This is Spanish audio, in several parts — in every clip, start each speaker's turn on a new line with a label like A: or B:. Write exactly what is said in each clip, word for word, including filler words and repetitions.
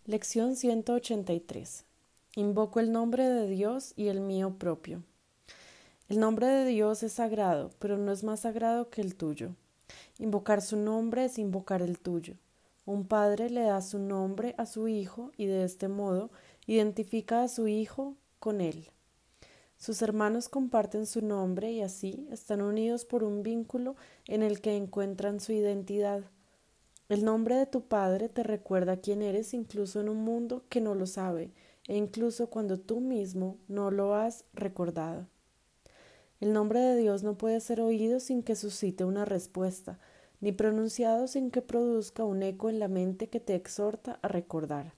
A: Lección ciento ochenta y tres. Invoco el nombre de Dios y el mío propio. El nombre de Dios es sagrado, pero no es más sagrado que el tuyo. Invocar su nombre es invocar el tuyo. Un padre le da su nombre a su hijo y de este modo identifica a su hijo con él. Sus hermanos comparten su nombre y así están unidos por un vínculo en el que encuentran su identidad. El nombre de tu Padre te recuerda quién eres incluso en un mundo que no lo sabe e incluso cuando tú mismo no lo has recordado. El nombre de Dios no puede ser oído sin que suscite una respuesta, ni pronunciado sin que produzca un eco en la mente que te exhorta a recordar.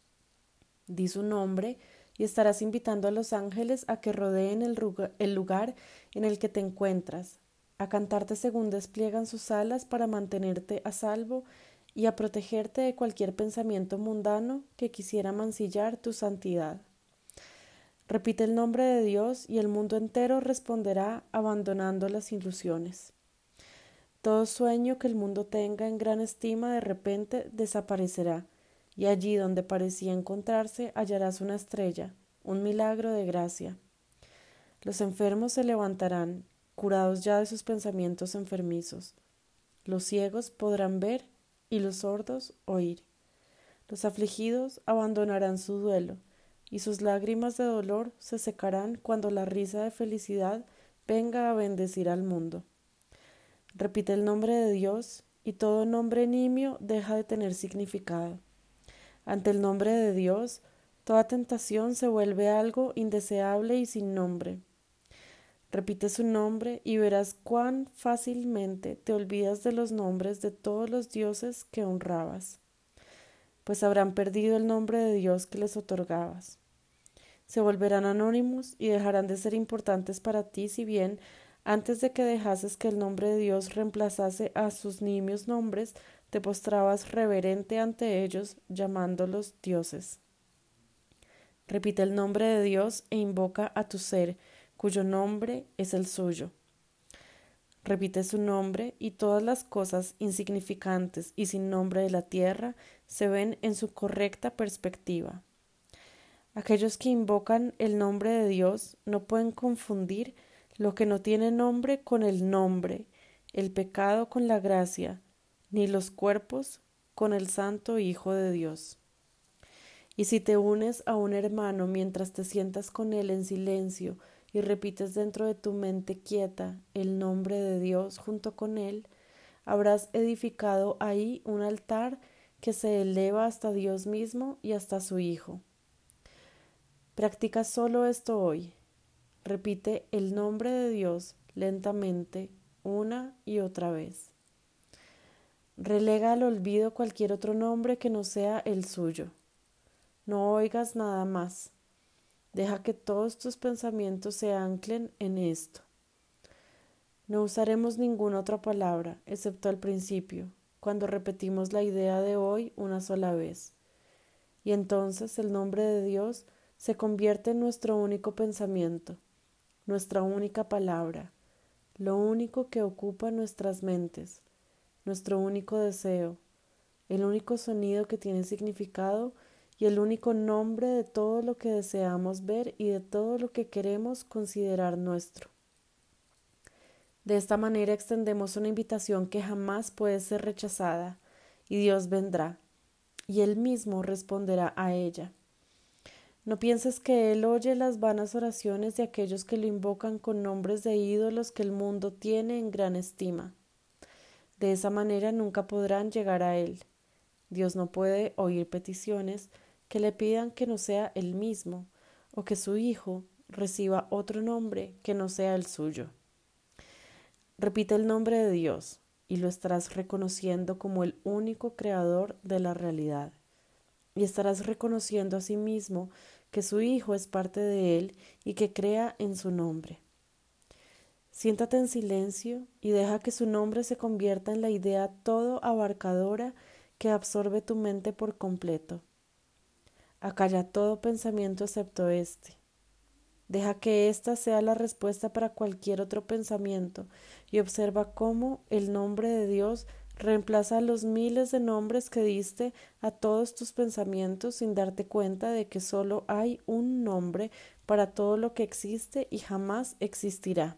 A: Di su nombre y estarás invitando a los ángeles a que rodeen el lugar en el que te encuentras, a cantarte según despliegan sus alas para mantenerte a salvo y a protegerte de cualquier pensamiento mundano que quisiera mancillar tu santidad. Repite el nombre de Dios y el mundo entero responderá abandonando las ilusiones. Todo sueño que el mundo tenga en gran estima de repente desaparecerá, y allí donde parecía encontrarse hallarás una estrella, un milagro de gracia. Los enfermos se levantarán, curados ya de sus pensamientos enfermizos. Los ciegos podrán ver y los sordos oír. Los afligidos abandonarán su duelo, y sus lágrimas de dolor se secarán cuando la risa de felicidad venga a bendecir al mundo. Repite el nombre de Dios, y todo nombre nimio deja de tener significado. Ante el nombre de Dios, toda tentación se vuelve algo indeseable y sin nombre. Repite su nombre y verás cuán fácilmente te olvidas de los nombres de todos los dioses que honrabas, pues habrán perdido el nombre de Dios que les otorgabas. Se volverán anónimos y dejarán de ser importantes para ti, si bien antes de que dejases que el nombre de Dios reemplazase a sus nimios nombres, te postrabas reverente ante ellos, llamándolos dioses. Repite el nombre de Dios e invoca a tu ser, cuyo nombre es el suyo. Repite su nombre y todas las cosas insignificantes y sin nombre de la tierra se ven en su correcta perspectiva. Aquellos que invocan el nombre de Dios no pueden confundir lo que no tiene nombre con el nombre, el pecado con la gracia, ni los cuerpos con el Santo Hijo de Dios. Y si te unes a un hermano mientras te sientas con él en silencio y repites dentro de tu mente quieta el nombre de Dios junto con él, habrás edificado ahí un altar que se eleva hasta Dios mismo y hasta su Hijo. Practica solo esto hoy. Repite el nombre de Dios lentamente una y otra vez. Relega al olvido cualquier otro nombre que no sea el suyo. No oigas nada más. Deja que todos tus pensamientos se anclen en esto. No usaremos ninguna otra palabra, excepto al principio, cuando repetimos la idea de hoy una sola vez. Y entonces el nombre de Dios se convierte en nuestro único pensamiento, nuestra única palabra, lo único que ocupa nuestras mentes, nuestro único deseo, el único sonido que tiene significado y el único nombre de todo lo que deseamos ver y de todo lo que queremos considerar nuestro. De esta manera extendemos una invitación que jamás puede ser rechazada, y Dios vendrá, y Él mismo responderá a ella. No pienses que Él oye las vanas oraciones de aquellos que lo invocan con nombres de ídolos que el mundo tiene en gran estima. De esa manera nunca podrán llegar a Él. Dios no puede oír peticiones que le pidan que no sea Él mismo, o que su Hijo reciba otro nombre que no sea el suyo. Repite el nombre de Dios, y lo estarás reconociendo como el único creador de la realidad. Y estarás reconociendo a sí mismo que su Hijo es parte de Él y que crea en su nombre. Siéntate en silencio y deja que su nombre se convierta en la idea todo abarcadora que absorbe tu mente por completo. Acalla todo pensamiento excepto este. Deja que ésta sea la respuesta para cualquier otro pensamiento y observa cómo el nombre de Dios Reemplaza los miles de nombres que diste a todos tus pensamientos sin darte cuenta de que solo hay un nombre para todo lo que existe y jamás existirá.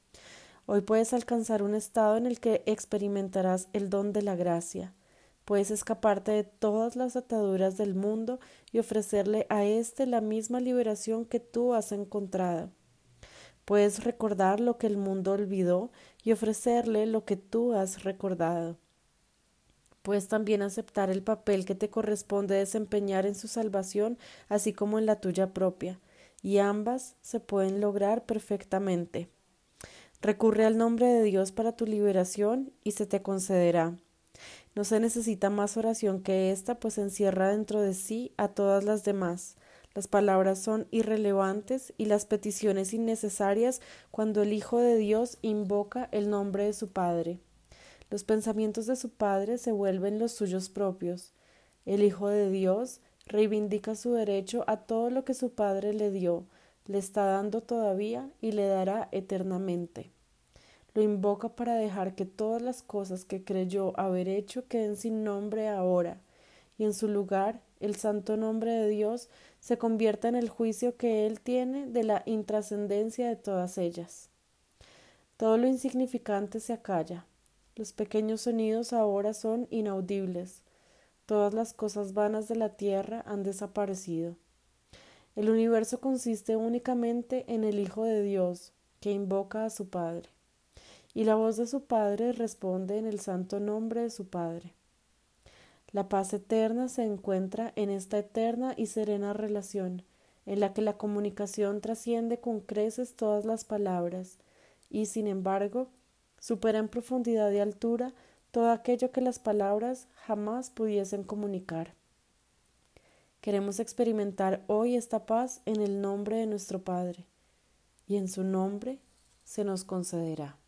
A: Hoy puedes alcanzar un estado en el que experimentarás el don de la gracia. Puedes escaparte de todas las ataduras del mundo y ofrecerle a éste la misma liberación que tú has encontrado. Puedes recordar lo que el mundo olvidó y ofrecerle lo que tú has recordado. Puedes también aceptar el papel que te corresponde desempeñar en su salvación, así como en la tuya propia, y ambas se pueden lograr perfectamente. Recurre al nombre de Dios para tu liberación y se te concederá. No se necesita más oración que esta, pues encierra dentro de sí a todas las demás. Las palabras son irrelevantes y las peticiones innecesarias cuando el Hijo de Dios invoca el nombre de su Padre. Los pensamientos de su Padre se vuelven los suyos propios. El Hijo de Dios reivindica su derecho a todo lo que su Padre le dio, le está dando todavía y le dará eternamente. Lo invoca para dejar que todas las cosas que creyó haber hecho queden sin nombre ahora, y en su lugar el santo nombre de Dios se convierta en el juicio que Él tiene de la intrascendencia de todas ellas. Todo lo insignificante se acalla. Los pequeños sonidos ahora son inaudibles. Todas las cosas vanas de la tierra han desaparecido. El universo consiste únicamente en el Hijo de Dios, que invoca a su Padre. Y la voz de su Padre responde en el santo nombre de su Padre. La paz eterna se encuentra en esta eterna y serena relación, en la que la comunicación trasciende con creces todas las palabras, y, sin embargo, supera en profundidad y altura todo aquello que las palabras jamás pudiesen comunicar. Queremos experimentar hoy esta paz en el nombre de nuestro Padre, y en su nombre se nos concederá.